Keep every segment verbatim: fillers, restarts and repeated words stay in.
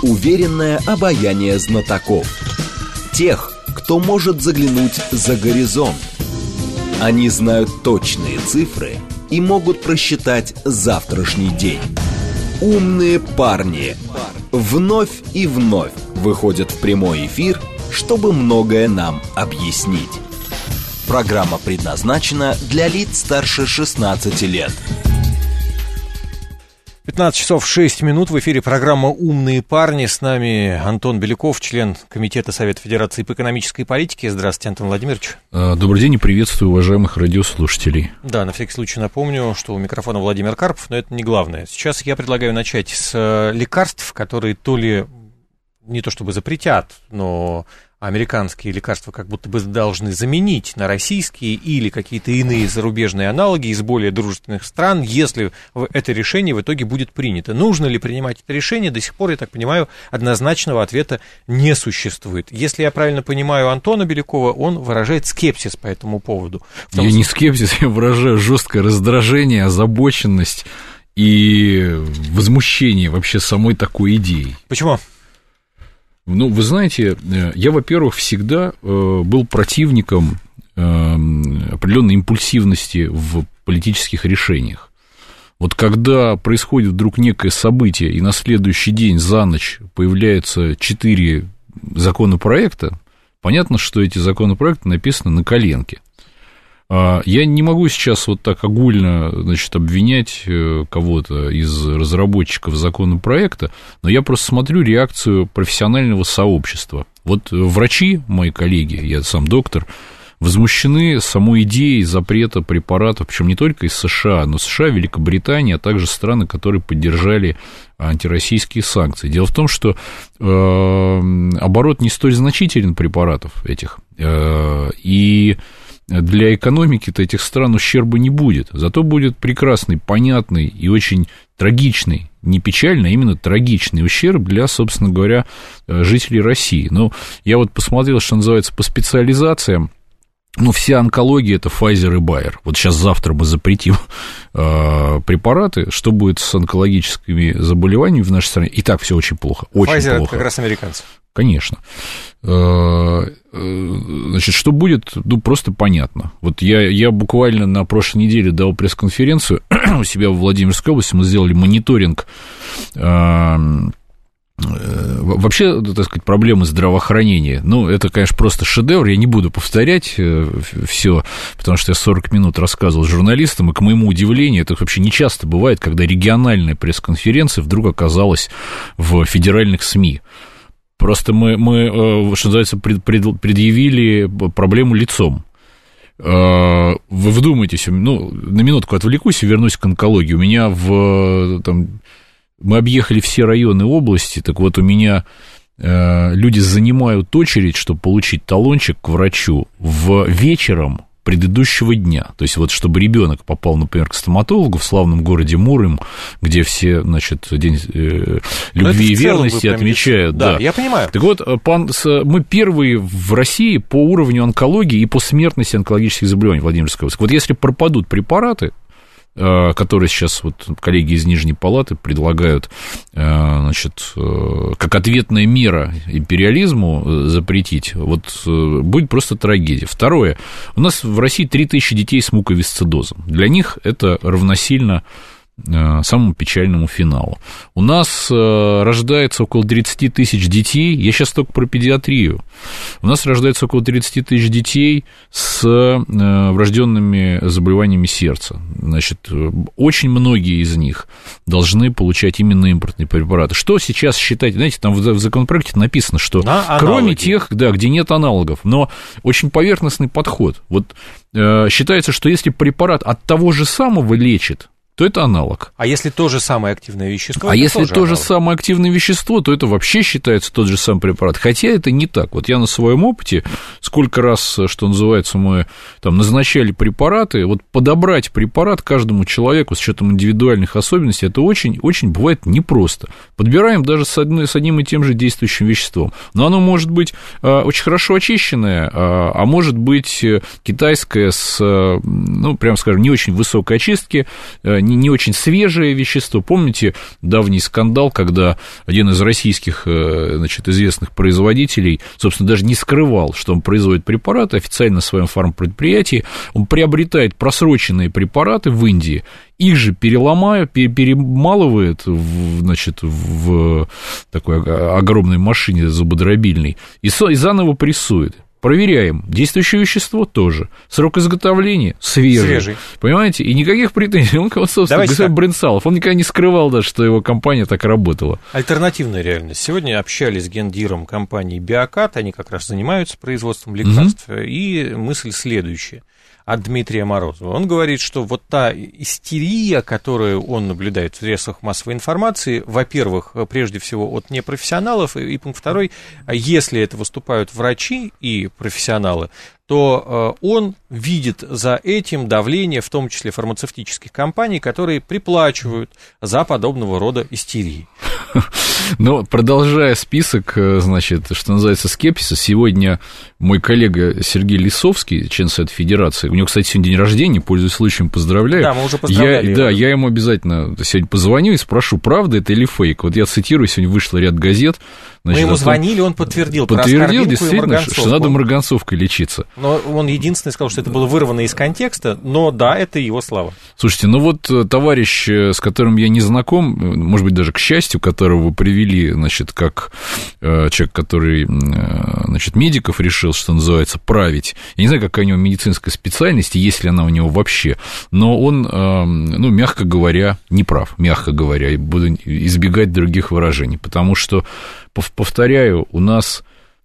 уверенное обаяние знатоков. Тех, кто может заглянуть за горизонт. Они знают точные цифры и могут просчитать завтрашний день. Умные парни вновь и вновь выходят в прямой эфир, чтобы многое нам объяснить. Программа предназначена для лиц старше шестнадцати лет. пятнадцать часов шесть минут, в эфире программа «Умные парни». С нами Антон Беляков, член Комитета Совета Федерации по экономической политике. Здравствуйте, Антон Владимирович. Добрый день и приветствую уважаемых радиослушателей. Да, на всякий случай напомню, что у микрофона Владимир Карпов, но это не главное. Сейчас я предлагаю начать с лекарств, которые то ли не то чтобы запретят, но американские лекарства как будто бы должны заменить на российские или какие-то иные зарубежные аналоги из более дружественных стран, если это решение в итоге будет принято. Нужно ли принимать это решение, до сих пор, я так понимаю, однозначного ответа не существует. Если я правильно понимаю Антона Белякова, он выражает скепсис по этому поводу. Я не скепсис, я выражаю жесткое раздражение, озабоченность и возмущение вообще самой такой идеей. Почему? Ну, вы знаете, я, во-первых, всегда был противником определенной импульсивности в политических решениях. Вот когда происходит вдруг некое событие, и на следующий день за ночь появляются четыре законопроекта, понятно, что эти законопроекты написаны на коленке. Я не могу сейчас вот так огульно, значит, обвинять кого-то из разработчиков законопроекта, но я просто смотрю реакцию профессионального сообщества. Вот врачи, мои коллеги, я сам доктор, возмущены самой идеей запрета препаратов, причем не только из США, но США, Великобритания, а также страны, которые поддержали антироссийские санкции. Дело в том, что э, оборот не столь значителен препаратов этих, э, и для экономики-то этих стран ущерба не будет, зато будет прекрасный, понятный и очень трагичный, не печальный, а именно трагичный ущерб для, собственно говоря, жителей России. Ну, я вот посмотрел, что называется, по специализациям. Ну, вся онкология – это Pfizer и Bayer. Вот сейчас завтра мы запретим э, препараты. Что будет с онкологическими заболеваниями в нашей стране? И так все очень плохо, очень Pfizer плохо. Это как раз американцы. Конечно. Значит, что будет, ну, просто понятно. Вот я, я буквально на прошлой неделе дал пресс-конференцию у себя в Владимирской области, мы сделали мониторинг вообще, так сказать, проблемы здравоохранения. Ну, это, конечно, просто шедевр, я не буду повторять все, потому что я сорок минут рассказывал журналистам, и, к моему удивлению, это вообще не часто бывает, когда региональная пресс-конференция вдруг оказалась в федеральных СМИ. Просто мы, мы, что называется, предъявили проблему лицом. Вы вдумайтесь, ну, на минутку отвлекусь и вернусь к онкологии. У меня в... Там, мы объехали все районы области, так вот у меня люди занимают очередь, чтобы получить талончик к врачу в вечером предыдущего дня. То есть, вот, чтобы ребенок попал, например, к стоматологу в славном городе Муром, где все, значит, день э, любви и верности отмечают. Да, да, я понимаю. Так вот, пан, мы первые в России по уровню онкологии и по смертности онкологических заболеваний в Владимирской области. Вот если пропадут препараты, которые сейчас вот коллеги из Нижней Палаты предлагают, значит, как ответная мера империализму запретить, вот будет просто трагедия. Второе, у нас в России три тысячи детей с муковисцидозом. Для них это равносильно самому печальному финалу. У нас рождается около тридцать тысяч детей, я сейчас только про педиатрию, у нас рождается около тридцать тысяч детей с врожденными заболеваниями сердца. Значит, очень многие из них должны получать именно импортные препараты. Что сейчас считать, знаете, там в законопроекте написано, что кроме тех, да, где нет аналогов, но очень поверхностный подход. Вот считается, что если препарат от того же самого лечит, то это аналог. А если то же самое активное вещество? А если то же самое активное вещество, то это вообще считается тот же самый препарат. Хотя это не так. Вот я на своем опыте, сколько раз, что называется, мы там назначали препараты, вот подобрать препарат каждому человеку с учетом индивидуальных особенностей, это очень-очень бывает непросто. Подбираем даже с, одной, с одним и тем же действующим веществом. Но оно может быть а, очень хорошо очищенное, а, а может быть китайское с, ну, прямо скажем, не очень высокой очистки, не, не очень свежее вещество. Помните давний скандал, когда один из российских, значит, известных производителей, собственно, даже не скрывал, что он производит препараты официально на своем фармпредприятии, он приобретает просроченные препараты в Индии, их же переломают, перемалывает, значит, в такой огромной машине зубодробильной и заново прессует. Проверяем. Действующее вещество тоже. Срок изготовления свежий. свежий. Понимаете? И никаких претензий. Он, собственно, господин Брынцалов, он никогда не скрывал даже, что его компания так работала. Альтернативная реальность. Сегодня общались с гендиром компании Биокат, они как раз занимаются производством лекарств, mm-hmm. и мысль следующая. От Дмитрия Морозова. Он говорит, что вот та истерия, которую он наблюдает в средствах массовой информации, во-первых, прежде всего от непрофессионалов, и пункт второй, если это выступают врачи и профессионалы, то он видит за этим давление, в том числе фармацевтических компаний, которые приплачивают за подобного рода истерии. Но продолжая список, значит, что называется, скепсиса, сегодня мой коллега Сергей Лисовский, член Совета Федерации, у него, кстати, сегодня день рождения, пользуясь случаем, поздравляю. Да, мы уже поздравляли. Я, да, я ему обязательно сегодня позвоню и спрошу, правда это или фейк. Вот я цитирую, сегодня вышло ряд газет. Значит, мы ему звонили, он подтвердил. Подтвердил, действительно, что надо марганцовкой лечиться. Но он единственный сказал, что это было вырвано из контекста, но да, это его слова. Слушайте, ну вот товарищ, с которым я не знаком, может быть, даже к счастью, которого вы привели, значит, как э, человек, который, э, значит, медиков решил, что называется, править. Я не знаю, какая у него медицинская специальность, есть ли она у него вообще, но он, э, ну, мягко говоря, не прав, мягко говоря, и буду избегать других выражений, потому что, повторяю, у нас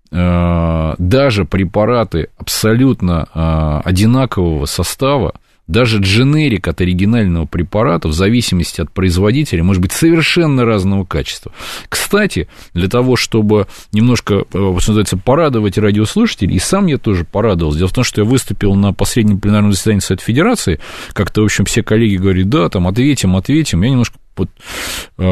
э, даже препараты абсолютно э, одинакового состава, даже дженерик от оригинального препарата, в зависимости от производителя, может быть совершенно разного качества. Кстати, для того, чтобы немножко, что называется, порадовать радиослушателей, и сам я тоже порадовался. Дело в том, что я выступил на последнем пленарном заседании Совета Федерации, как-то, в общем, все коллеги говорят, да, там, ответим, ответим. Я немножко вот, э,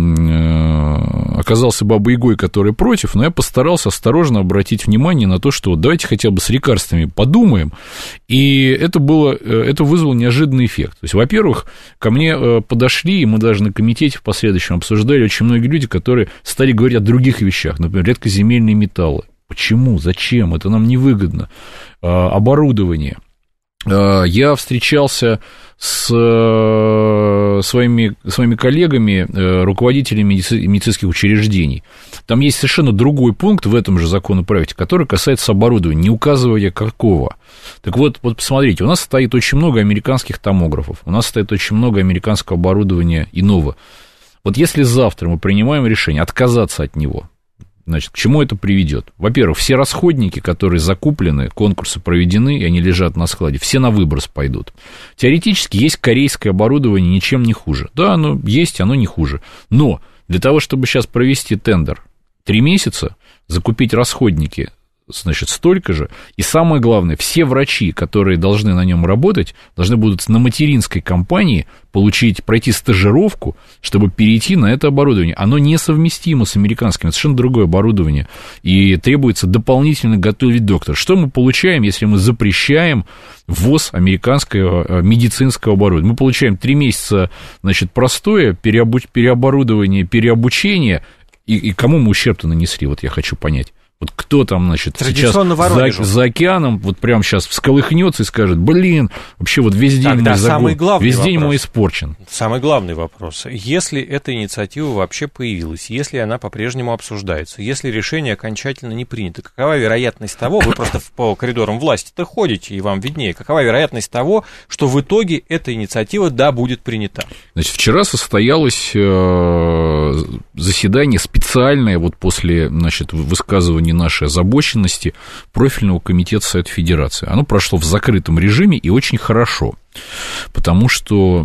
э, оказался бабой-ягой, который против, но я постарался осторожно обратить внимание на то, что вот давайте хотя бы с лекарствами подумаем, и это, было, это вызвало неожиданный эффект. То есть, во-первых, ко мне подошли, и мы даже на комитете в последующем обсуждали очень многие люди, которые стали говорить о других вещах, например, редкоземельные металлы. Почему? Зачем? Это нам невыгодно. Оборудование. Я встречался с своими, своими коллегами, руководителями медицинских учреждений. Там есть совершенно другой пункт в этом же законопроекте, который касается оборудования, не указывая какого. Так вот, вот посмотрите, у нас стоит очень много американских томографов, у нас стоит очень много американского оборудования иного. Вот если завтра мы принимаем решение отказаться от него, значит, к чему это приведет? Во-первых, все расходники, которые закуплены, конкурсы проведены, и они лежат на складе, все на выброс пойдут. Теоретически есть корейское оборудование, ничем не хуже. Да, оно есть, оно не хуже. Но для того, чтобы сейчас провести тендер три месяца, закупить расходники, значит, столько же. И самое главное, все врачи, которые должны на нем работать, должны будут на материнской компании получить, пройти стажировку, чтобы перейти на это оборудование. Оно несовместимо с американским, это совершенно другое оборудование, и требуется дополнительно готовить доктора. Что мы получаем, если мы запрещаем ввоз американского медицинского оборудования? Мы получаем три месяца, значит, простое переобу- переоборудование, переобучение, и, и кому мы ущерб-то нанесли, вот я хочу понять. Вот кто там, значит, сейчас за, за океаном вот прямо сейчас всколыхнется и скажет, блин, вообще вот весь день, Тогда мой, самый загон, весь день вопрос. мой испорчен. Самый главный вопрос. Если эта инициатива вообще появилась, если она по-прежнему обсуждается, если решение окончательно не принято, какова вероятность того, вы просто по коридорам власти-то ходите, и вам виднее, какова вероятность того, что в итоге эта инициатива, да, будет принята? Значит, вчера состоялось э, заседание специальное, вот после, значит, высказывания нашей озабоченности профильного комитета Совета Федерации. Оно прошло в закрытом режиме и очень хорошо, потому что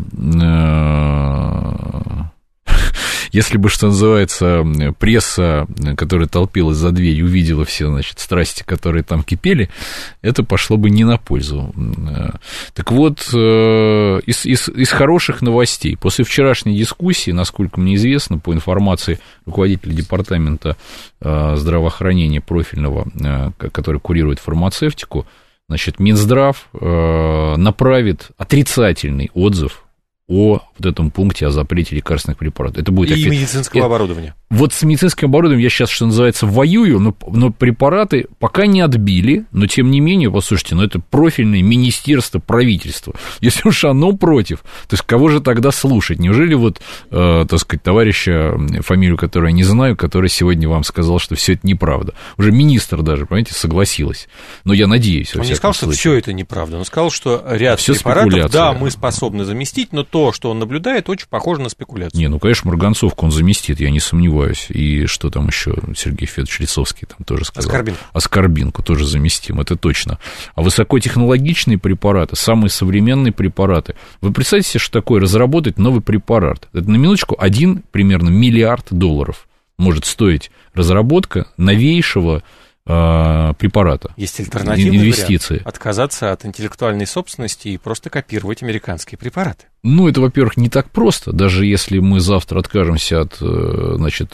э, если бы, что называется, пресса, которая толпилась за дверью, увидела все, значит, страсти, которые там кипели, это пошло бы не на пользу. Так вот, из, из, из хороших новостей. После вчерашней дискуссии, насколько мне известно, по информации руководителя департамента здравоохранения профильного, который курирует фармацевтику, значит, Минздрав направит отрицательный отзыв о вот этом пункте о запрете лекарственных препаратов. Это будет и опять... медицинского это... оборудования. Вот с медицинским оборудованием я сейчас, что называется, воюю, но, но препараты пока не отбили, но тем не менее, послушайте, ну это профильное министерство, правительство. Если уж оно против, то есть кого же тогда слушать? Неужели вот, э, так сказать, товарища, фамилию которую я не знаю, который сегодня вам сказал, что все это неправда. Уже министр даже, понимаете, согласилась. Но я надеюсь. Он не сказал, случае. что все это неправда. Он сказал, что ряд всё препаратов, да, мы способны заместить, но то, что он наблюдает, очень похоже на спекуляцию. Не, ну, конечно, марганцовку он заместит, я не сомневаюсь. И что там еще Сергей Федорович Лицовский там тоже сказал? Аскорбинку. Аскорбинку тоже заместим, это точно. А высокотехнологичные препараты, самые современные препараты. Вы представьте себе, что такое разработать новый препарат? Это на минуточку один примерно миллиард долларов может стоить разработка новейшего э, препарата. Есть альтернативный инвестиции. Вариант. Отказаться от интеллектуальной собственности и просто копировать американские препараты. Ну, это, во-первых, не так просто. Даже если мы завтра откажемся от, значит,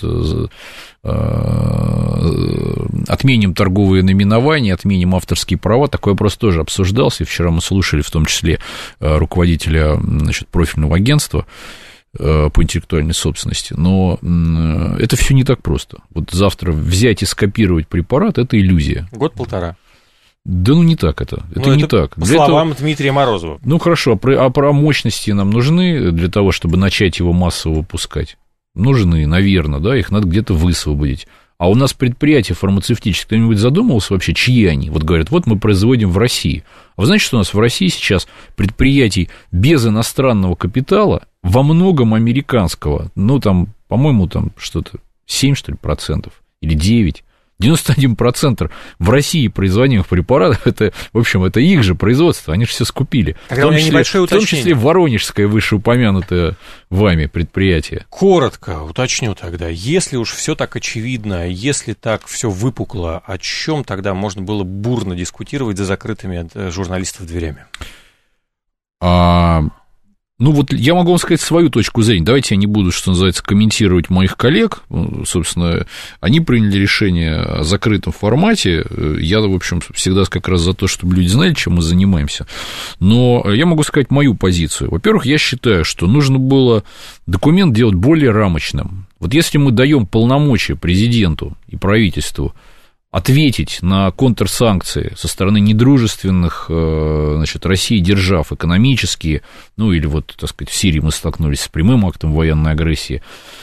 отменим торговые наименования, отменим авторские права, такой вопрос тоже обсуждался. И вчера мы слушали, в том числе, руководителя, значит, профильного агентства по интеллектуальной собственности. Но это все не так просто. Вот завтра взять и скопировать препарат – это иллюзия. Год-полтора. Да ну не так это, это ну, не это так. По для словам этого... Дмитрия Морозова. Ну хорошо, а про, а про мощности нам нужны для того, чтобы начать его массово выпускать? Нужны, наверное, да, их надо где-то высвободить. А у нас предприятия фармацевтические, кто-нибудь задумывался вообще, чьи они? Вот говорят, вот мы производим в России. А вы знаете, что у нас в России сейчас предприятий без иностранного капитала во многом американского, ну там, по-моему, там что-то семь, что ли, процентов или девять. девяносто один процент в России производимых препаратов, это, в общем, это их же производство, они же все скупили. Тогда в том, числе, в том числе воронежское вышеупомянутое вами предприятие. Коротко уточню тогда, если уж все так очевидно, если так все выпукло, о чем тогда можно было бурно дискутировать за закрытыми от журналистов дверями? А... Ну, вот я могу вам сказать свою точку зрения. Давайте я не буду, что называется, комментировать моих коллег. Собственно, они приняли решение о закрытом формате. Я, в общем, всегда как раз за то, чтобы люди знали, чем мы занимаемся. Но я могу сказать мою позицию. Во-первых, я считаю, что нужно было документ делать более рамочным. Вот если мы даем полномочия президенту и правительству ответить на контрсанкции со стороны недружественных, значит, России держав, экономические, ну, или вот, так сказать, в Сирии мы столкнулись с прямым актом военной агрессии,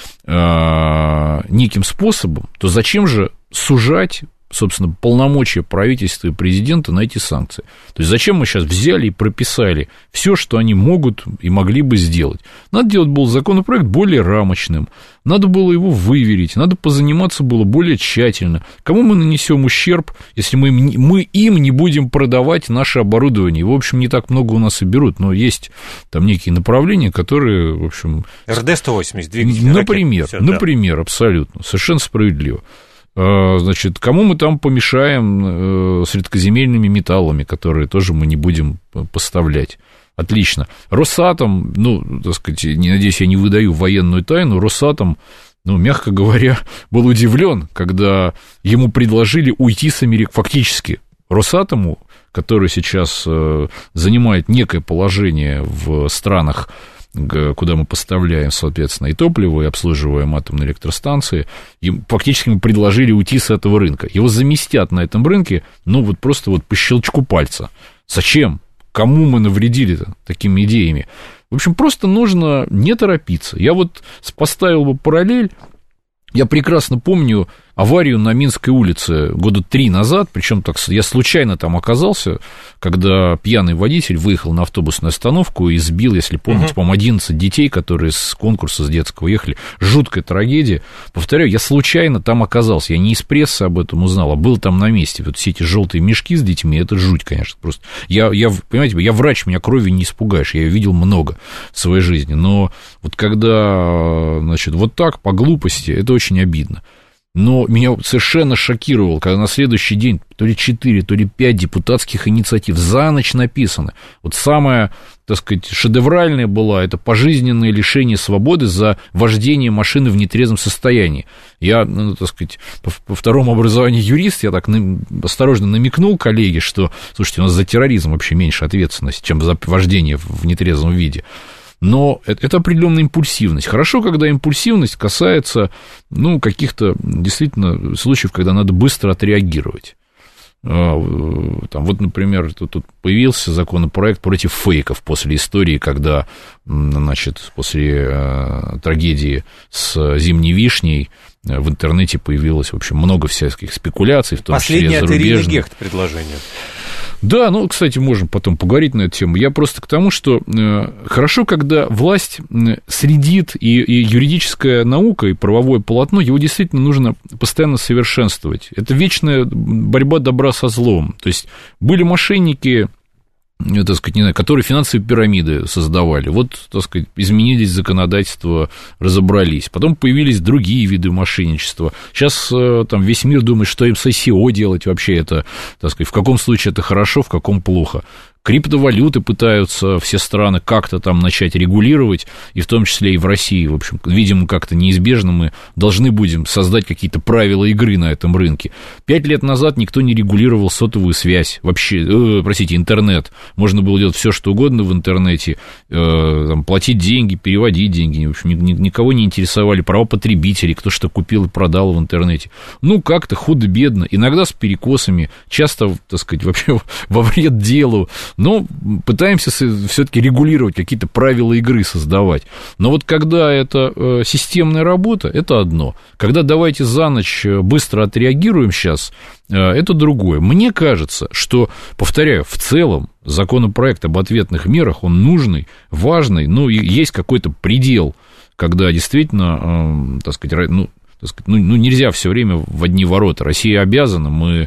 неким способом, то зачем же сужать, собственно, полномочия правительства и президента на эти санкции? То есть зачем мы сейчас взяли и прописали все, что они могут и могли бы сделать? Надо делать был законопроект более рамочным, надо было его выверить, надо позаниматься было более тщательно. Кому мы нанесем ущерб, если мы, мы им не будем продавать наше оборудование? Его, в общем, не так много у нас и берут, но есть там некие направления, которые, в общем... эр дэ сто восемьдесят, двигатель например, ракет, например, да. Абсолютно, совершенно справедливо. Значит, кому мы там помешаем с редкоземельными металлами, которые тоже мы не будем поставлять? Отлично. Росатом, ну, так сказать, не надеюсь, я не выдаю военную тайну, Росатом, ну, мягко говоря, был удивлен, когда ему предложили уйти с Америки. Фактически, Росатому, который сейчас занимает некое положение в странах, куда мы поставляем, соответственно, и топливо, и обслуживаем атомные электростанции, им фактически мы предложили уйти с этого рынка. Его заместят на этом рынке, ну, вот просто вот по щелчку пальца. Зачем? Кому мы навредили-то такими идеями? В общем, просто нужно не торопиться. Я вот поставил бы параллель. Я прекрасно помню аварию на Минской улице года три назад, причем так, я случайно там оказался, когда пьяный водитель выехал на автобусную остановку и сбил, если помните, uh-huh. по-моему, одиннадцать детей, которые с конкурса с детского ехали. Жуткая трагедия. Повторяю, я случайно там оказался, я не из прессы об этом узнал, а был там на месте. Вот все эти желтые мешки с детьми, это жуть, конечно, просто. Я, я, понимаете, я врач, меня кровью не испугаешь, я ее видел много в своей жизни, но вот когда, значит, вот так, по глупости, это очень обидно. Но меня совершенно шокировало, когда на следующий день то ли четыре, то ли пять депутатских инициатив за ночь написаны. Вот самая, так сказать, шедевральная была, это пожизненное лишение свободы за вождение машины в нетрезвом состоянии. Я, ну, так сказать, по, по второму образованию юрист, я так на, осторожно намекнул коллеге, что, слушайте, у нас за терроризм вообще меньше ответственности, чем за вождение в, в нетрезвом виде. Но это, это определенная импульсивность. Хорошо, когда импульсивность касается, ну, каких-то действительно случаев, когда надо быстро отреагировать. Там, вот, например, тут, тут появился законопроект против фейков после истории, когда, значит, после э, трагедии с зимней вишней в интернете появилось, в общем, много всяких спекуляций, в том Последнее числе зарубежных. Последнее от Ирины Гехт предложение. Да, ну, кстати, можем потом поговорить на эту тему. Я просто к тому, что э, хорошо, когда власть следит, и, и юридическая наука, и правовое полотно, его действительно нужно постоянно совершенствовать. Это вечная борьба добра со злом. То есть были мошенники, так сказать, не знаю, которые финансовые пирамиды создавали. Вот, так сказать, изменились законодательства, разобрались. Потом появились другие виды мошенничества. Сейчас там весь мир думает, что им с ай си о делать вообще это, так сказать, в каком случае это хорошо, в каком плохо. Криптовалюты пытаются все страны как-то там начать регулировать, и в том числе и в России, в общем, видимо, как-то неизбежно мы должны будем создать какие-то правила игры на этом рынке. Пять лет назад никто не регулировал сотовую связь, вообще, э, простите, интернет. Можно было делать все, что угодно в интернете, э, там, платить деньги, переводить деньги, в общем, ни, никого не интересовали права потребителей, кто что купил и продал в интернете. Ну, как-то худо-бедно, иногда с перекосами, часто, так сказать, вообще во вред делу. Но пытаемся все-таки регулировать, какие-то правила игры создавать. Но вот когда это системная работа, это одно. Когда давайте за ночь быстро отреагируем сейчас, это другое. Мне кажется, что, повторяю, в целом законопроект об ответных мерах, он нужный, важный, но есть какой-то предел, когда действительно, так сказать, ну, Ну, ну, нельзя все время в одни ворота. Россия обязана, мы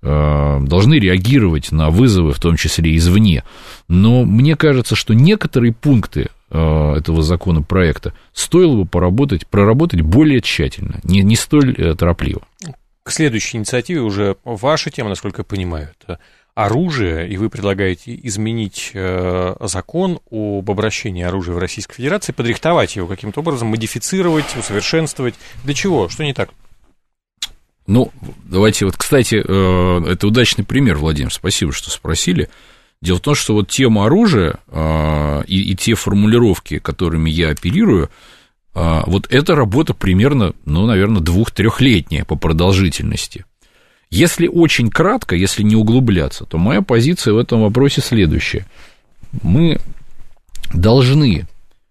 э, должны реагировать на вызовы, в том числе извне. Но мне кажется, что некоторые пункты э, этого законопроекта стоило бы поработать, проработать более тщательно, не, не столь э, торопливо. К следующей инициативе уже ваша тема, насколько я понимаю, это оружие, и вы предлагаете изменить э, закон об обращении оружия в Российской Федерации, подрихтовать его каким-то образом, модифицировать, усовершенствовать. Для чего? Что не так? Ну, давайте, вот, кстати, э, это удачный пример, Владимир, спасибо, что спросили. Дело в том, что вот тема оружия э, и, и те формулировки, которыми я оперирую, э, вот эта работа примерно, ну, наверное, двух-трехлетняя по продолжительности. Если очень кратко, если не углубляться, то моя позиция в этом вопросе следующая. Мы должны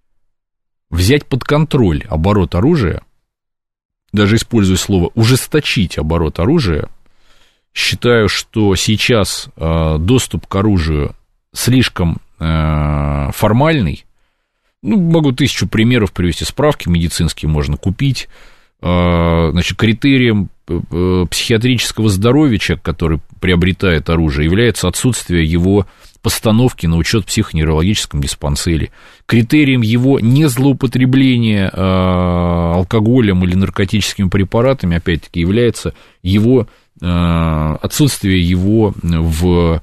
взять под контроль оборот оружия, даже используя слово «ужесточить оборот оружия». Считаю, что сейчас доступ к оружию слишком формальный. Ну, могу тысячу примеров привести, справки медицинские можно купить. Значит, критерием психиатрического здоровья человека, который приобретает оружие, является отсутствие его постановки на учет в психоневрологическом диспансере. Критерием его незлоупотребления алкоголем или наркотическими препаратами, опять-таки, является его отсутствие его в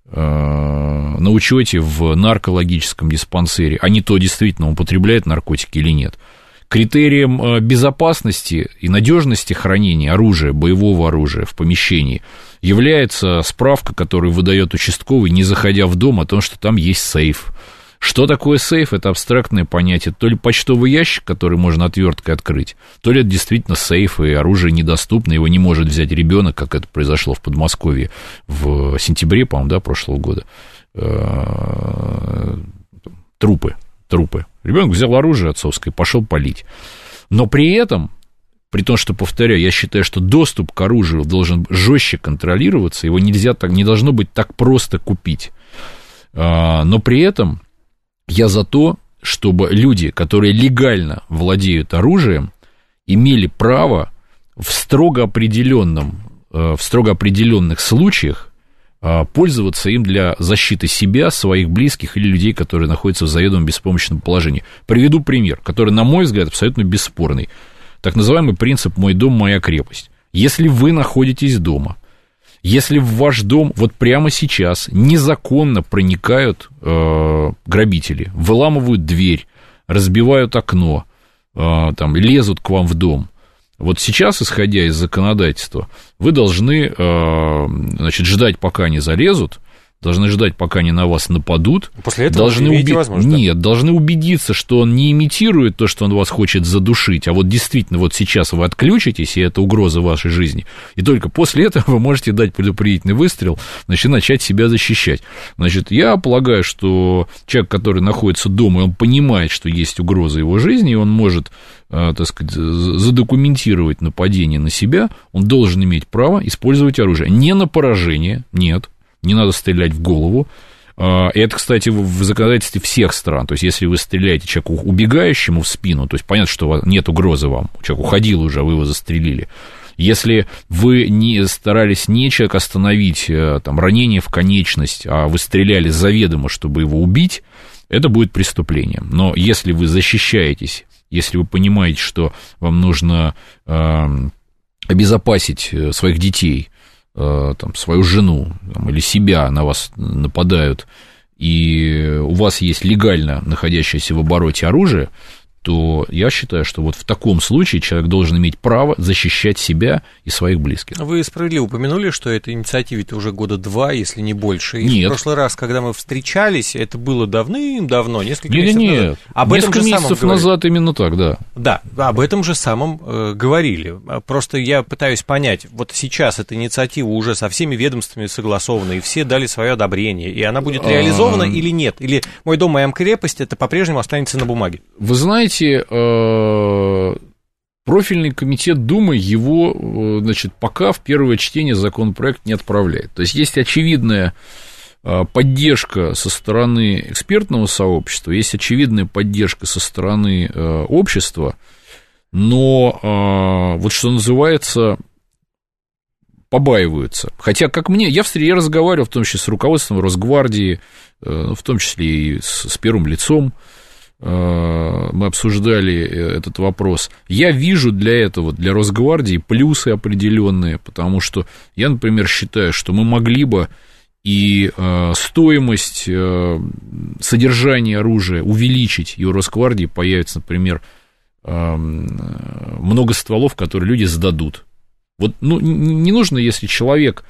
на учете в наркологическом диспансере, а не то, действительно, он употребляет наркотики или нет. Критерием безопасности и надежности хранения оружия, боевого оружия в помещении является справка, которую выдает участковый, не заходя в дом, о том, что там есть сейф. Что такое сейф? Это абстрактное понятие. То ли почтовый ящик, который можно отверткой открыть, то ли это действительно сейф, и оружие недоступно, его не может взять ребенок, как это произошло в Подмосковье в сентябре, по-моему, да, прошлого года. Трупы. Трупы. Ребенок взял оружие отцовское и пошел палить. Но при этом, при том, что, повторяю, я считаю, что доступ к оружию должен жестче контролироваться, его нельзя так, не должно быть так просто купить. Но при этом я за то, чтобы люди, которые легально владеют оружием, имели право в строго определенном, в строго определенных случаях пользоваться им для защиты себя, своих близких или людей, которые находятся в заведомо беспомощном положении. Приведу пример, который, на мой взгляд, абсолютно бесспорный. Так называемый принцип «мой дом, моя крепость». Если вы находитесь дома, если в ваш дом вот прямо сейчас незаконно проникают э, грабители, выламывают дверь, разбивают окно, э, там, лезут к вам в дом, вот сейчас, исходя из законодательства, вы должны, значит, ждать, пока они залезут, должны ждать, пока они на вас нападут. После этого должны вы имеете уби... возможность. Нет, должны убедиться, что он не имитирует то, что он вас хочет задушить, а вот действительно вот сейчас вы отключитесь, и это угроза вашей жизни, и только после этого вы можете дать предупредительный выстрел, значит, начать себя защищать. Значит, я полагаю, что человек, который находится дома, он понимает, что есть угроза его жизни, и он может, так сказать, задокументировать нападение на себя, он должен иметь право использовать оружие. Не на поражение, нет. Не надо стрелять в голову. Это, кстати, в законодательстве всех стран. То есть, если вы стреляете человеку убегающему в спину, то есть, понятно, что нет угрозы вам. Человек уходил уже, а вы его застрелили. Если вы не старались не человека остановить, там, ранение в конечность, а вы стреляли заведомо, чтобы его убить, это будет преступлением. Но если вы защищаетесь, если вы понимаете, что вам нужно э, обезопасить своих детей, там, свою жену там, или себя, на вас нападают, и у вас есть легально находящееся в обороте оружие, то я считаю, что вот в таком случае человек должен иметь право защищать себя и своих близких. Вы справедливо упомянули, что этой инициативе-то уже года два, если не больше. И нет. В прошлый раз, когда мы встречались, это было давным-давно, несколько нет, месяцев нет. назад. Об несколько этом месяцев назад именно так, да. Да, об этом же самом э, говорили. Просто я пытаюсь понять, вот сейчас эта инициатива уже со всеми ведомствами согласована, и все дали свое одобрение, и она будет реализована а... или нет? Или «Мой дом, моя крепость» это по-прежнему останется на бумаге? Вы знаете, профильный комитет Думы его, значит, пока в первое чтение законопроект не отправляет. То есть, есть очевидная поддержка со стороны экспертного сообщества, есть очевидная поддержка со стороны общества, но, вот что называется, побаиваются. Хотя, как мне, я, я разговаривал в том числе с руководством Росгвардии, в том числе и с, с первым лицом, мы обсуждали этот вопрос. Я вижу для этого, для Росгвардии плюсы определенные, потому что я, например, считаю, что мы могли бы и стоимость содержания оружия увеличить, и у Росгвардии появится, например, много стволов, которые люди сдадут. Вот, ну, не нужно, если человек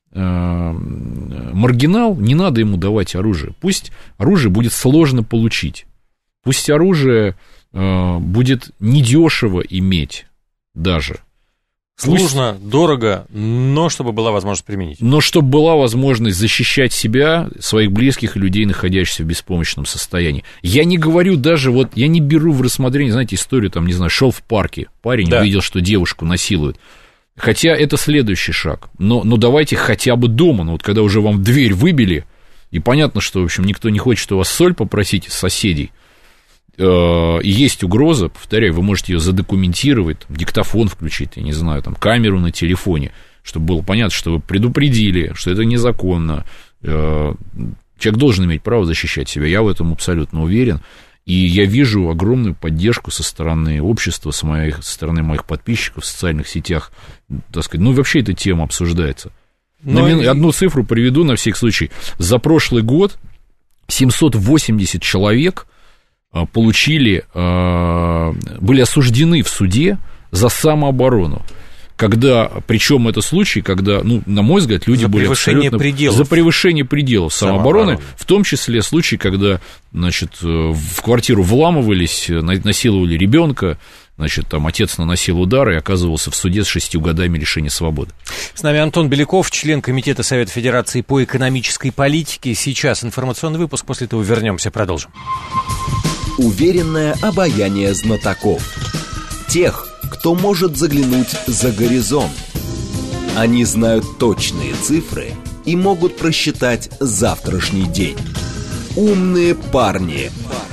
маргинал, не надо ему давать оружие. Пусть оружие будет сложно получить. Пусть оружие э, будет недешево иметь даже. Сложно, Пусть... дорого, но чтобы была возможность применить. Но чтобы была возможность защищать себя, своих близких и людей, находящихся в беспомощном состоянии. Я не говорю даже, вот, я не беру в рассмотрение, знаете, историю, там, не знаю, шел в парке, парень да. увидел, что девушку насилуют. Хотя это следующий шаг. Но, но давайте хотя бы дома, ну, вот когда уже вам дверь выбили, и понятно, что, в общем, никто не хочет у вас соль попросить из соседей, есть угроза, повторяю, вы можете ее задокументировать, там, диктофон включить, я не знаю, там, камеру на телефоне, чтобы было понятно, что вы предупредили, что это незаконно. Человек должен иметь право защищать себя, я в этом абсолютно уверен, и я вижу огромную поддержку со стороны общества, со, моих, со стороны моих подписчиков в социальных сетях, так сказать, ну, вообще эта тема обсуждается. Но и... Одну цифру приведу на всякий случай. За прошлый год семьсот восемьдесят человек получили, были осуждены в суде за самооборону. Когда, причем это случай, когда, ну, на мой взгляд, люди за были абсолютно... Пределов. За превышение пределов самообороны, самообороны, в том числе случай, когда, значит, в квартиру вламывались, насиловали ребенка, значит, там отец наносил удары и оказывался в суде с шестью годами лишения свободы. С нами Антон Беляков, член Комитета Совета Федерации по экономической политике. Сейчас информационный выпуск, после этого вернемся, продолжим. Уверенное обаяние знатоков. Тех, кто может заглянуть за горизонт. Они знают точные цифры и могут просчитать завтрашний день. Умные парни.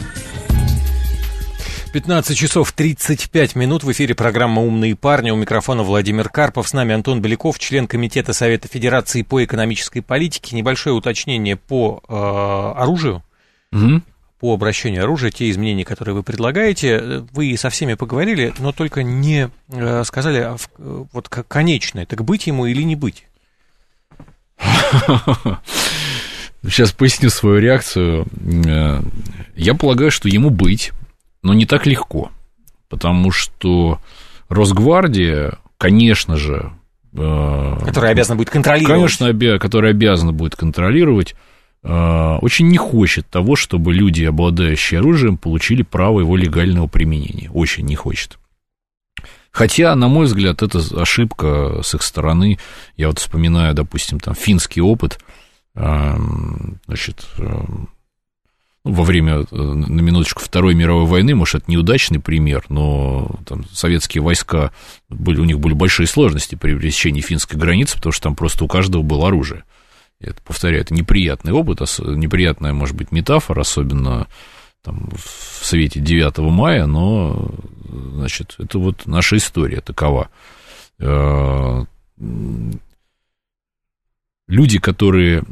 пятнадцать часов тридцать пять минут. В эфире программа «Умные парни». У микрофона Владимир Карпов. С нами Антон Беляков, член Комитета Совета Федерации по экономической политике. Небольшое уточнение по э, оружию. Угу. По обращению оружия, те изменения, которые вы предлагаете, вы со всеми поговорили, но только не э, сказали, вот как конечное, так быть ему или не быть? Сейчас поясню свою реакцию. Я полагаю, что ему быть, но не так легко, потому что Росгвардия, конечно же... Которая обязана будет контролировать. Конечно, обя- которая обязана будет контролировать, очень не хочет того, чтобы люди, обладающие оружием, получили право его легального применения. Очень не хочет. Хотя, на мой взгляд, это ошибка с их стороны. Я вот вспоминаю, допустим, там, финский опыт, значит, во время, на минуточку, Второй мировой войны, может, это неудачный пример, но там советские войска, были, у них были большие сложности при пересечении финской границы, потому что там просто у каждого было оружие. Это, повторяю, это неприятный опыт, неприятная, может быть, метафора, особенно там, в свете девятого мая, но, значит, это вот наша история такова. Люди, которые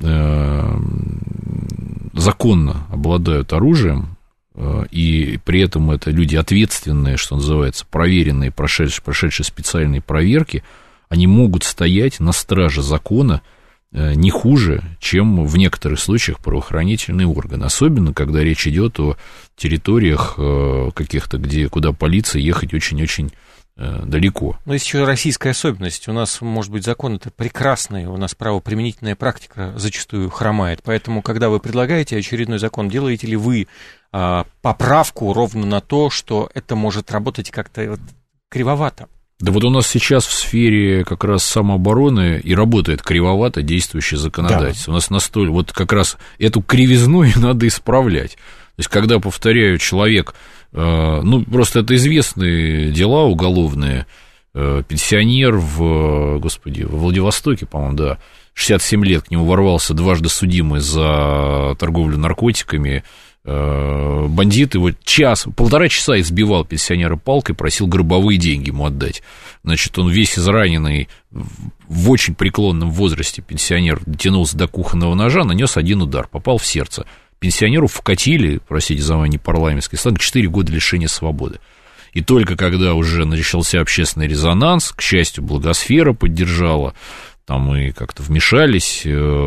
законно обладают оружием, и при этом это люди ответственные, что называется, проверенные, прошедшие, прошедшие специальные проверки, они могут стоять на страже закона не хуже, чем в некоторых случаях правоохранительные органы. Особенно, когда речь идет о территориях каких-то, где, куда полиции ехать очень-очень далеко. Но есть еще российская особенность. У нас, может быть, законы-то прекрасные, у нас правоприменительная практика зачастую хромает. Поэтому, когда вы предлагаете очередной закон, делаете ли вы а, поправку ровно на то, что это может работать как-то вот кривовато? Да вот у нас сейчас в сфере как раз самообороны и работает кривовато действующее законодательство. Да. У нас настолько... Вот как раз эту кривизну и надо исправлять. То есть, когда, повторяю, человек... Ну, просто это известные дела уголовные. Пенсионер в... Господи, в Владивостоке, по-моему, да. шестьдесят семь лет, к нему ворвался дважды судимый за торговлю наркотиками. Бандит его час, полтора часа избивал пенсионера палкой, просил гробовые деньги ему отдать. Значит, он весь израненный, в очень преклонном возрасте пенсионер дотянулся до кухонного ножа, нанес один удар, попал в сердце. Пенсионеру вкатили, простите за мой непарламентский сленг, четыре года лишения свободы. И только когда уже начался общественный резонанс, к счастью, благосфера поддержала, там и как-то вмешались,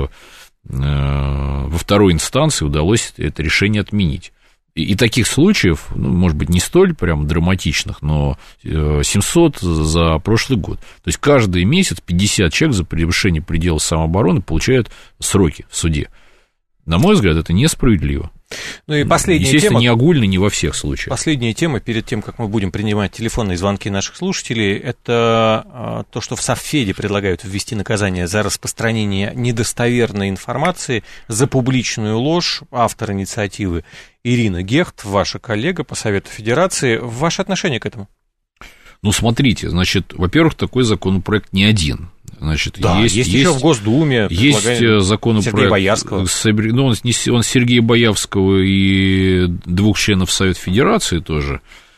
во второй инстанции удалось это решение отменить. И, и таких случаев, ну, может быть, не столь прям драматичных, но семьсот за прошлый год. То есть каждый месяц пятьдесят человек за превышение предела самообороны получают сроки в суде. На мой взгляд, это несправедливо. Ну и последняя Естественно, тема, не огульно, не во всех случаях. Последняя тема, перед тем, как мы будем принимать телефонные звонки наших слушателей, это то, что в Совфеде предлагают ввести наказание за распространение недостоверной информации, за публичную ложь. Автор инициативы Ирина Гехт, ваша коллега по Совету Федерации. Ваше отношение к этому? Ну, смотрите, значит, во-первых, такой законопроект не один. Значит, да, есть, есть, есть еще в Госдуме. Есть законопроект Сергея Боярского. Ну, он, он Сергея Боярского и двух членов Совета Федерации тоже.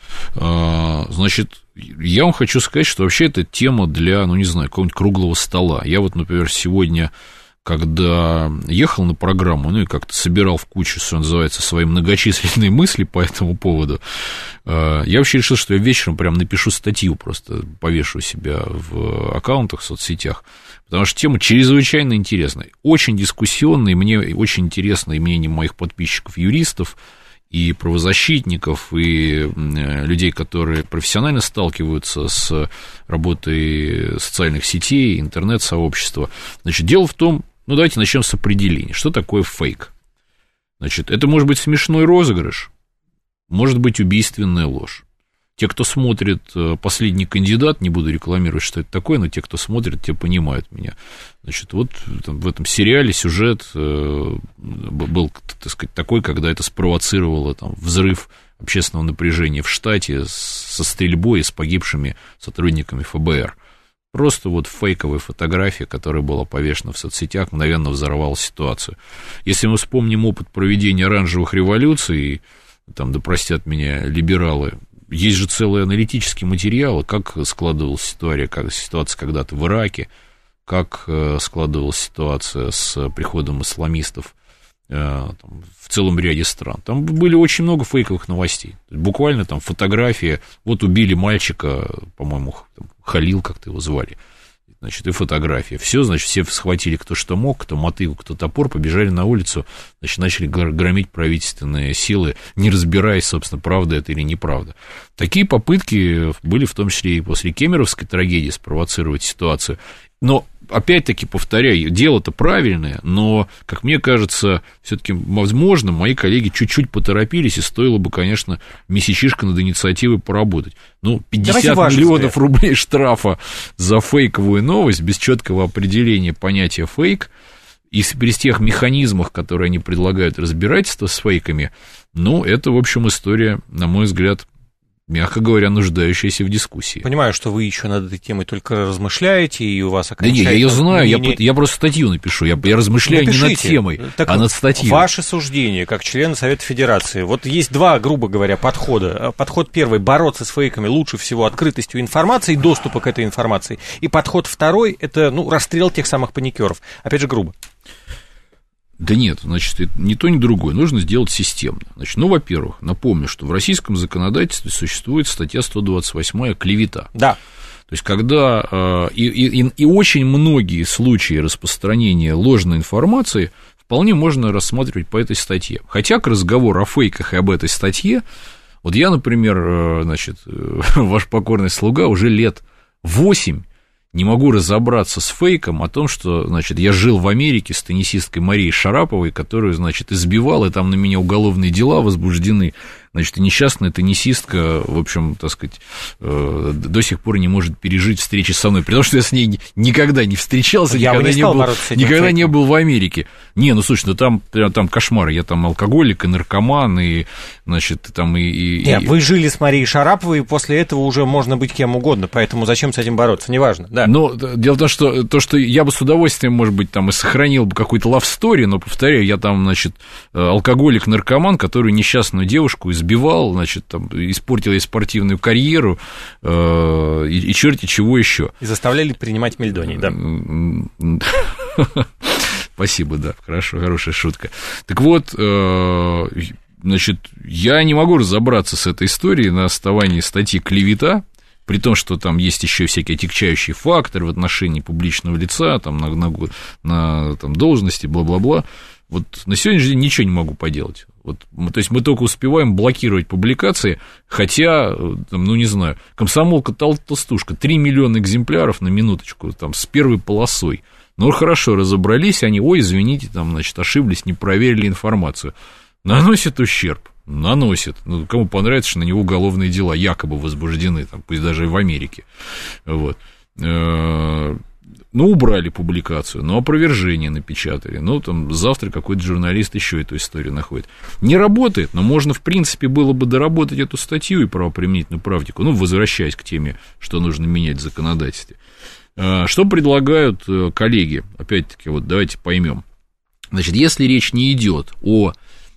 Значит, я вам хочу сказать, что вообще это тема для, ну, не знаю, какого-нибудь круглого стола. Я вот, например, сегодня, когда ехал на программу, ну, и как-то собирал в кучу, что называется, свои многочисленные мысли по этому поводу, я вообще решил, что я вечером прям напишу статью, просто повешу себя в аккаунтах, в соцсетях, потому что тема чрезвычайно интересная, очень дискуссионная, и мне очень интересно и мнение моих подписчиков-юристов, и правозащитников, и людей, которые профессионально сталкиваются с работой социальных сетей, интернет-сообщества. Значит, дело в том, ну, давайте начнем с определения. Что такое фейк? Значит, это может быть смешной розыгрыш, может быть убийственная ложь. Те, кто смотрит «Последний кандидат», не буду рекламировать, что это такое, но те, кто смотрит, те понимают меня. Значит, вот там, в этом сериале сюжет э, был, так сказать, такой, когда это спровоцировало там, взрыв общественного напряжения в штате со стрельбой и с погибшими сотрудниками эф бэ эр. Просто вот фейковая фотография, которая была повешена в соцсетях, мгновенно взорвала ситуацию. Если мы вспомним опыт проведения оранжевых революций, там, да простят меня либералы, есть же целые аналитические материалы, как складывалась ситуация, как, ситуация когда-то в Ираке, как складывалась ситуация с приходом исламистов там, в целом ряде стран. Там были очень много фейковых новостей. Буквально там фотография, вот убили мальчика, по-моему, Халил как-то его звали, значит, и фотография. Все, значит, все схватили кто что мог, кто мотыгу, кто топор, побежали на улицу, значит, начали громить правительственные силы, не разбираясь, собственно, правда это или неправда. Такие попытки были в том числе и после кемеровской трагедии спровоцировать ситуацию. Но, опять-таки, повторяю, дело-то правильное, но, как мне кажется, все-таки, возможно, мои коллеги чуть-чуть поторопились, и стоило бы, конечно, месячишко над инициативой поработать. Ну, пятьдесят миллионов рублей штрафа за фейковую новость, без четкого определения понятия фейк, и при тех механизмах, которые они предлагают разбирательство с фейками, ну, это, в общем, история, на мой взгляд, мягко говоря, нуждающаяся в дискуссии. Понимаю, что вы еще над этой темой только размышляете, и у вас окончательно... Да нет, я ее знаю, я, я просто статью напишу, я, я размышляю Напишите. не над темой, так а над статьей. Ваше суждение, как члена Совета Федерации, вот есть два, грубо говоря, подхода. Подход первый, бороться с фейками лучше всего открытостью информации, доступа к этой информации, и подход второй, это, ну, расстрел тех самых паникеров. Опять же, грубо. Да нет, значит, ни то, ни другое. Нужно сделать системно. Значит, ну, во-первых, напомню, что в российском законодательстве существует статья сто двадцать восемь «Клевета». Да. То есть, когда э, и, и, и очень многие случаи распространения ложной информации вполне можно рассматривать по этой статье. Хотя к разговору о фейках и об этой статье, вот я, например, э, значит, э, ваш покорный слуга уже лет восемь не могу разобраться с фейком о том, что, значит, я жил в Америке с теннисисткой Марией Шараповой, которую, значит, избивал, и там на меня уголовные дела возбуждены. Значит, и несчастная теннисистка, в общем, так сказать, э, до сих пор не может пережить встречи со мной, потому что я с ней никогда не встречался, я никогда, не, не, был, никогда не был в Америке. Не, ну, слушай, ну там, там кошмар, я там алкоголик и наркоман, и, значит, там и... и Нет, и... вы жили с Марией Шараповой, и после этого уже можно быть кем угодно, поэтому зачем с этим бороться, неважно, да. Но дело в том, что, то, что я бы с удовольствием, может быть, там и сохранил бы какую-то лав-стори, но, повторяю, я там, значит, алкоголик-наркоман, который несчастную девушку избил, сбивал, значит, там, испортил ей спортивную карьеру э, и, и черти чего еще. И заставляли принимать мельдоний, да. Спасибо, да, хорошо, хорошая шутка. Так вот, э, значит, я не могу разобраться с этой историей на основании статьи «Клевета», при том, что там есть еще всякие отягчающие факторы в отношении публичного лица, там, на, на, на там, должности, бла-бла-бла. Вот на сегодняшний день ничего не могу поделать. Вот, то есть мы только успеваем блокировать публикации, хотя, там, ну, не знаю, комсомолка толстушка, три миллиона экземпляров на минуточку, там, с первой полосой. Ну, хорошо, разобрались они, ой, извините, там, значит, ошиблись, не проверили информацию. Наносит ущерб, наносит. Ну, кому понравится, что на него уголовные дела якобы возбуждены, там, пусть даже и в Америке. Вот. Ну, убрали публикацию, но опровержение напечатали. Ну, там, завтра какой-то журналист еще эту историю находит. Не работает, но можно, в принципе, было бы доработать эту статью и правоприменительную практику. Ну, возвращаясь к теме, что нужно менять в законодательстве. Что предлагают коллеги? Опять-таки, вот давайте поймем. Значит, если речь не идет о...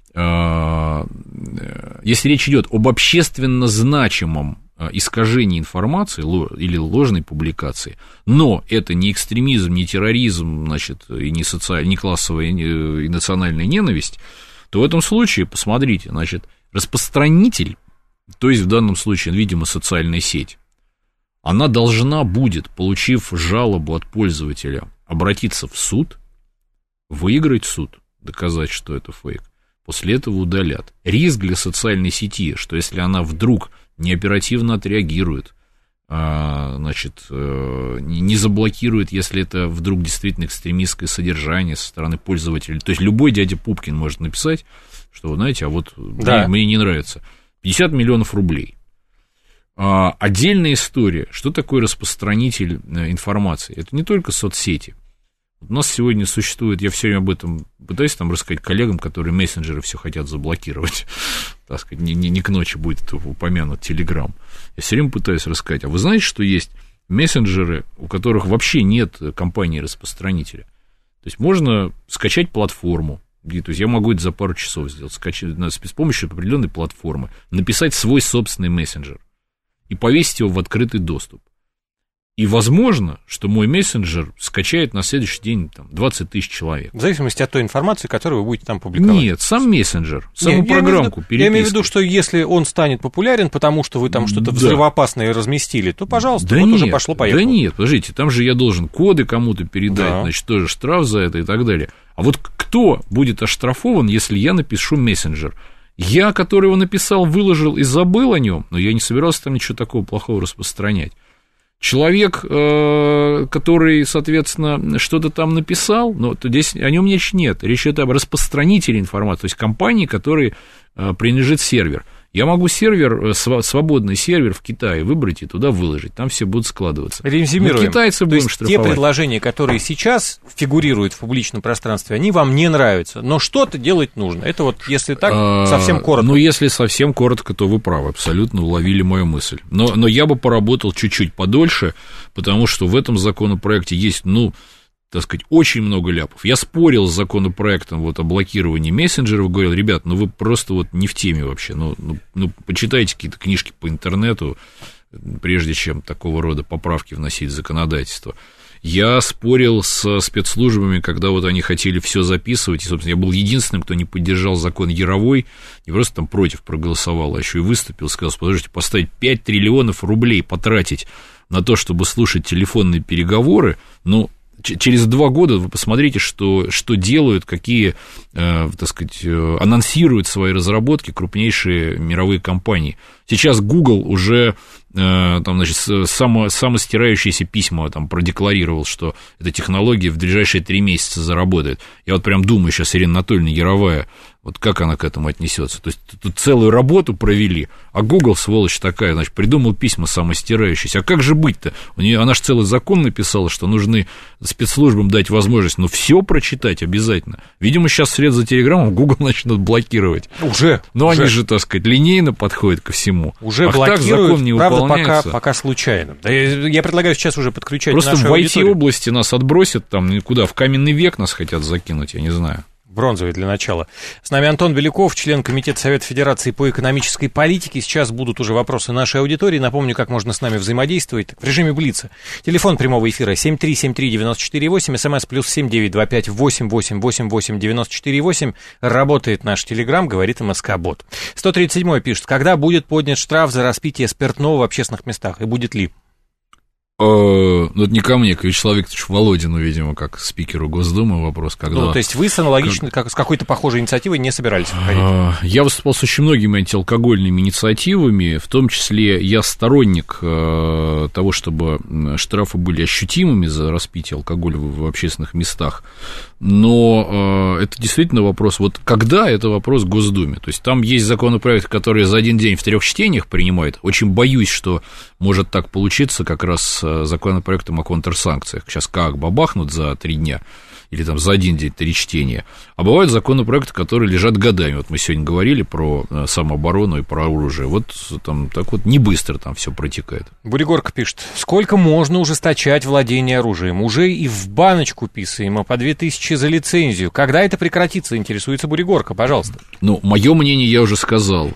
Если речь идет об общественно значимом искажение информации или ложной публикации, но это не экстремизм, не терроризм, значит, и не, социаль... не классовая, и национальная ненависть, то в этом случае, посмотрите, значит, распространитель, то есть в данном случае, видимо, социальная сеть, она должна будет, получив жалобу от пользователя, обратиться в суд, выиграть суд, доказать, что это фейк, после этого удалят. Риск для социальной сети, что если она вдруг не оперативно отреагирует, значит, не заблокирует, если это вдруг действительно экстремистское содержание со стороны пользователя. То есть любой дядя Пупкин может написать, что, знаете, а вот да. мне, мне не нравится. пятьдесят миллионов рублей. Отдельная история, что такое распространитель информации. Это не только соцсети. У нас сегодня существует, я все время об этом пытаюсь там рассказать коллегам, которые мессенджеры все хотят заблокировать, так сказать, не, не, не к ночи будет упомянут Телеграм. Я все время пытаюсь рассказать, а вы знаете, что есть мессенджеры, у которых вообще нет компании-распространителя? То есть можно скачать платформу, то есть я могу это за пару часов сделать, скачать с помощью определенной платформы, написать свой собственный мессенджер и повесить его в открытый доступ. И возможно, что мой мессенджер скачает на следующий день там, двадцать тысяч человек. В зависимости от той информации, которую вы будете там публиковать. Нет, сам мессенджер, саму Нет, программку, переписку. Я имею в виду, что если он станет популярен, потому что вы там что-то да. взрывоопасное разместили, то, пожалуйста, да вот нет, уже пошло-поехало. Да нет, подождите, там же я должен коды кому-то передать, да. значит, тоже штраф за это и так далее. А вот кто будет оштрафован, если я напишу мессенджер? Я, который его написал, выложил и забыл о нем, но я не собирался там ничего такого плохого распространять. Человек, который, соответственно, что-то там написал, но здесь о нем речь нет. Речь идет об распространителе информации, то есть компании, которой принадлежит сервер. Я могу сервер, свободный сервер в Китае выбрать и туда выложить, там все будут складываться. Резюмируем. Китайцы будем То есть штрафовать. Те предложения, которые сейчас фигурируют в публичном пространстве, они вам не нравятся, но что-то делать нужно. Это вот, если так, а, совсем коротко. Ну, если совсем коротко, то вы правы, абсолютно уловили мою мысль. Но, но я бы поработал чуть-чуть подольше, потому что в этом законопроекте есть, ну, так сказать, очень много ляпов. Я спорил с законопроектом вот, о блокировании мессенджеров, говорил, ребят, ну вы просто вот не в теме вообще, ну, ну, ну почитайте какие-то книжки по интернету, прежде чем такого рода поправки вносить в законодательство. Я спорил с спецслужбами, когда вот они хотели все записывать, и, собственно, я был единственным, кто не поддержал закон Яровой, не просто там против проголосовал, а еще и выступил, сказал, подождите, поставить пять триллионов рублей потратить на то, чтобы слушать телефонные переговоры, ну, через два года вы посмотрите, что, что делают, какие, э, так сказать, э, анонсируют свои разработки крупнейшие мировые компании. Сейчас Google уже э, там, значит, само, самостирающиеся письма там, продекларировал, что эта технология в ближайшие три месяца заработает. Я вот прям думаю, сейчас Ирина Анатольевна Яровая, вот как она к этому отнесется. То есть тут целую работу провели, а Google, сволочь такая, значит, придумал письма самостирающиеся. А как же быть-то? У нее, она же целый закон написала, что нужны спецслужбам дать возможность, но все прочитать обязательно. Видимо, сейчас вслед за Телеграмом Google начнут блокировать. Уже. Но уже. Они же, так сказать, линейно подходят ко всему. Уже Ах, блокируют, так закон не правда, выполняется. пока, пока случайно. Да, я предлагаю сейчас уже подключать Просто нашу в ай аудиторию. ти-области нас отбросят, там, никуда, в каменный век нас хотят закинуть, я не знаю. Бронзовый для начала. С нами Антон Беляков, член Комитета Совета Федерации по экономической политике. Сейчас будут уже вопросы нашей аудитории. Напомню, как можно с нами взаимодействовать в режиме Блица. Телефон прямого эфира семь три семь три девять четыре восемь, смс плюс семь девять два пять восемь восемь восемь восемь девять четыре восемь. Работает наш телеграм, говорит МСК-бот. сто тридцать седьмой пишет, когда будет поднят штраф за распитие спиртного в общественных местах и будет ли? Ну, это не ко мне, к Вячеславу Викторовичу Володину, видимо, как спикеру Госдумы вопрос. Когда... Ну, то есть вы с аналогичной, как... с какой-то похожей инициативой не собирались выходить? Я выступал с очень многими антиалкогольными инициативами, в том числе я сторонник того, чтобы штрафы были ощутимыми за распитие алкоголя в общественных местах, но это действительно вопрос, вот когда, это вопрос в Госдуме, то есть там есть законопроект, который за один день в трех чтениях принимают, очень боюсь, что может так получиться как раз законопроектом о контрсанкциях. Сейчас как бабахнут за три дня или там за один день три чтения. А бывают законопроекты, которые лежат годами. Вот мы сегодня говорили про самооборону и про оружие. Вот там так вот не быстро там все протекает. Бурегорка пишет, сколько можно ужесточать владение оружием? Уже и в баночку писаем, а по две тысячи за лицензию. Когда это прекратится, интересуется Бурегорка, пожалуйста. Ну, мое мнение я уже сказал.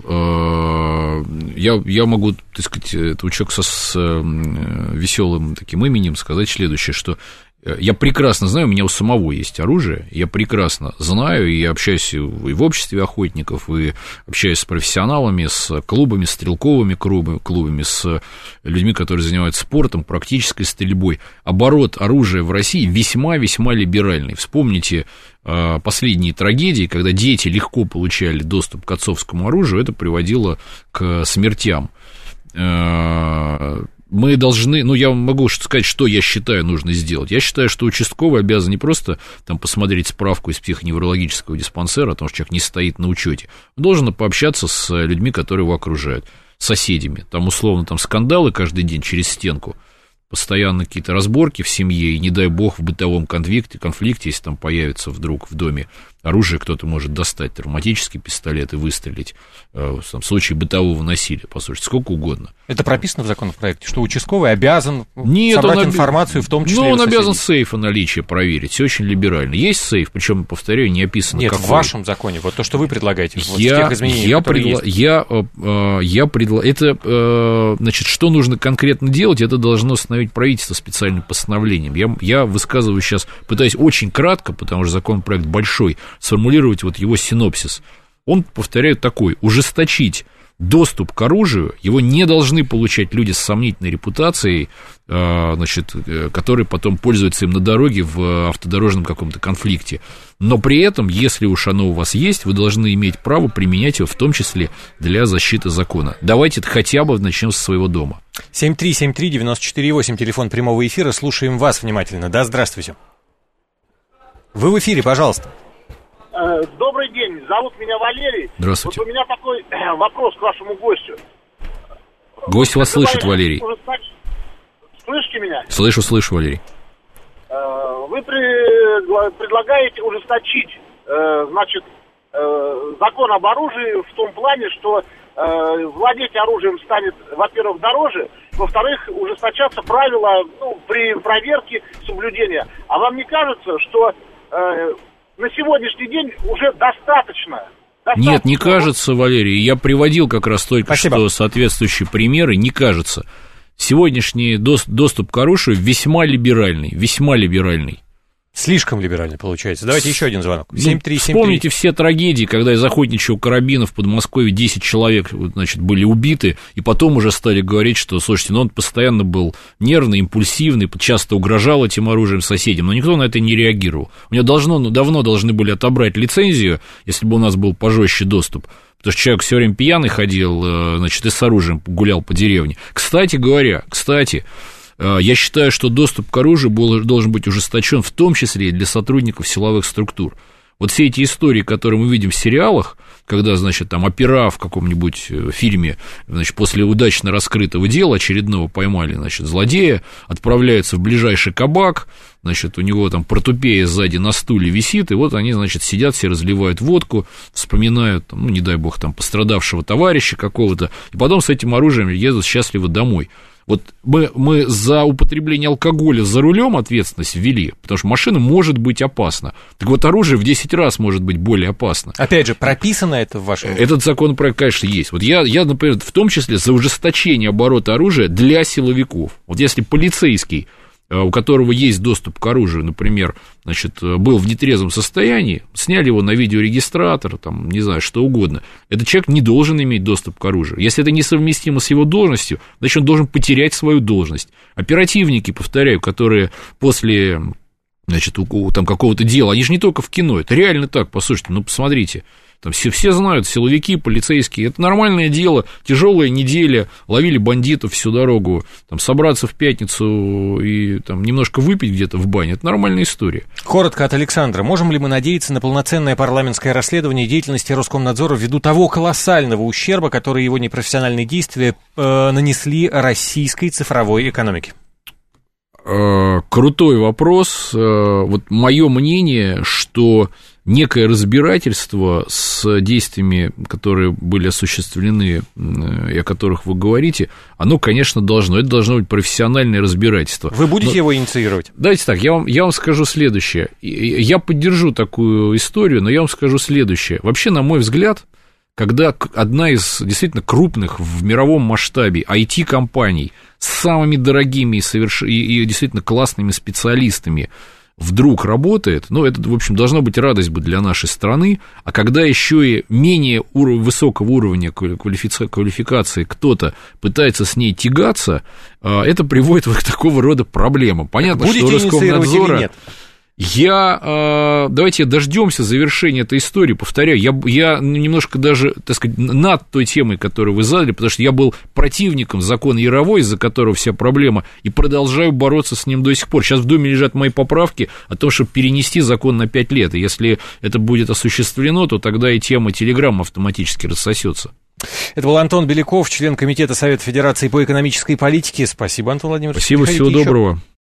Я, я могу, так сказать, этого человека со, с веселым таким именем сказать следующее, что я прекрасно знаю, у меня у самого есть оружие, я прекрасно знаю, и общаюсь и в обществе охотников, и общаюсь с профессионалами, с клубами, стрелковыми клубами, с людьми, которые занимаются спортом, практической стрельбой. Оборот оружия в России весьма-весьма либеральный. Вспомните последние трагедии, когда дети легко получали доступ к отцовскому оружию, это приводило к смертям. Мы должны, ну, я могу сказать, что я считаю нужно сделать. Я считаю, что участковый обязан не просто там посмотреть справку из психоневрологического диспансера о том, что человек не стоит на учете. Он должен пообщаться с людьми, которые его окружают, с соседями. Там, условно, там скандалы каждый день через стенку, постоянно какие-то разборки в семье, и, не дай бог, в бытовом конфликте, конфликте, если там появится вдруг в доме оружие, кто-то может достать травматический пистолет и выстрелить, в случае бытового насилия, послушайте, сколько угодно. Это прописано в законопроекте, что участковый обязан Нет, собрать он об... информацию, в том числе Ну, и он соседей. обязан сейфа наличие проверить, все очень либерально. Есть сейф, причем, повторяю, не описано Нет, какой. в вашем законе, вот то, что вы предлагаете, вот я, в тех изменениях, я которые предла... есть. Я, э, я предла... Это, э, значит, что нужно конкретно делать, это должно установить правительство специальным постановлением. Я, я высказываю сейчас, пытаюсь очень кратко, потому что законопроект большой, сформулировать вот его синопсис. Он, повторяю, такой: ужесточить доступ к оружию, его не должны получать люди с сомнительной репутацией, значит, которые потом пользуются им на дороге в автодорожном каком-то конфликте. Но при этом, если уж оно у вас есть, вы должны иметь право применять его, в том числе для защиты закона. Давайте хотя бы начнем со своего дома. семь три семь три девять четыре восемь, телефон прямого эфира. Слушаем вас внимательно. Да, здравствуйте. Вы в эфире, пожалуйста. Добрый день, зовут меня Валерий. Здравствуйте. Вот у меня такой вопрос к вашему гостю. Гость вас слышит, Валерий. Слышите меня? Слышу, слышу, Валерий. Вы предлагаете ужесточить, значит, закон об оружии в том плане, что владеть оружием станет, во-первых, дороже, во-вторых, ужесточаться правила, ну, при проверке соблюдения. А вам не кажется, что на сегодняшний день уже достаточно? достаточно? Нет, не кажется, Валерий. Я приводил как раз только Спасибо. что соответствующие примеры. Не кажется. Сегодняшний доступ к оружию весьма либеральный, весьма либеральный. Слишком либерально получается. Давайте еще один звонок. семь три семь три. Вспомните все трагедии, когда из охотничьего карабина в Подмосковье десять человек, значит, были убиты, и потом уже стали говорить, что, слушайте, ну он постоянно был нервный, импульсивный, часто угрожал этим оружием соседям, но никто на это не реагировал. У него должно, ну, давно должны были отобрать лицензию, если бы у нас был пожестче доступ. Потому что человек все время пьяный ходил, значит, и с оружием гулял по деревне. Кстати говоря, кстати, я считаю, что доступ к оружию должен быть ужесточен, в том числе и для сотрудников силовых структур. Вот все эти истории, которые мы видим в сериалах, когда, значит, там опера в каком-нибудь фильме, значит, после удачно раскрытого дела очередного поймали, значит, злодея, отправляются в ближайший кабак, значит, у него там портупея сзади на стуле висит, и вот они, значит, сидят, все разливают водку, вспоминают, ну, не дай бог, там, пострадавшего товарища какого-то, и потом с этим оружием едут счастливо домой. Вот мы, мы за употребление алкоголя за рулем ответственность ввели, потому что машина может быть опасна. Так вот, оружие в десять раз может быть более опасно. Опять же, прописано это в вашем... Этот законопроект, конечно, есть. Вот я, я, например, в том числе за ужесточение оборота оружия для силовиков. Вот если полицейский, у которого есть доступ к оружию, например, значит, был в нетрезвом состоянии, сняли его на видеорегистратор, там, не знаю, что угодно, этот человек не должен иметь доступ к оружию. Если это несовместимо с его должностью, значит, он должен потерять свою должность. Оперативники, повторяю, которые после, значит, у, там, какого-то дела, они же не только в кино, это реально так, послушайте, ну, посмотрите. Там все, все знают, силовики, полицейские, это нормальное дело, тяжелая неделя, ловили бандитов всю дорогу, там, собраться в пятницу и там, немножко выпить где-то в бане, это нормальная история. Коротко от Александра. Можем ли мы надеяться на полноценное парламентское расследование деятельности Роскомнадзора ввиду того колоссального ущерба, который его непрофессиональные действия э, нанесли российской цифровой экономике? Крутой вопрос. Вот мое мнение, что некое разбирательство с действиями, которые были осуществлены и о которых вы говорите, оно, конечно, должно. Это должно быть профессиональное разбирательство. Вы будете Но, его инициировать? Давайте так, я вам, я вам скажу следующее. Я поддержу такую историю, но я вам скажу следующее. Вообще, на мой взгляд, когда одна из действительно крупных в мировом масштабе ай ти-компаний с самыми дорогими и, соверш... и, и действительно классными специалистами вдруг работает, ну, это, в общем, должна быть радость бы для нашей страны, а когда еще и менее ур... высокого уровня квалифици... квалификации кто-то пытается с ней тягаться, это приводит к такого рода проблемам. Понятно, будете что Роскомнадзора... или нет? Я, давайте дождемся завершения этой истории, повторяю, я, я немножко даже, так сказать, над той темой, которую вы задали, потому что я был противником закона Яровой, из-за которого вся проблема, и продолжаю бороться с ним до сих пор. Сейчас в Думе лежат мои поправки о том, чтобы перенести закон на пять лет, и если это будет осуществлено, то тогда и тема Телеграм автоматически рассосется. Это был Антон Беляков, член Комитета Совета Федерации по экономической политике. Спасибо, Антон Владимирович. Спасибо, всего доброго.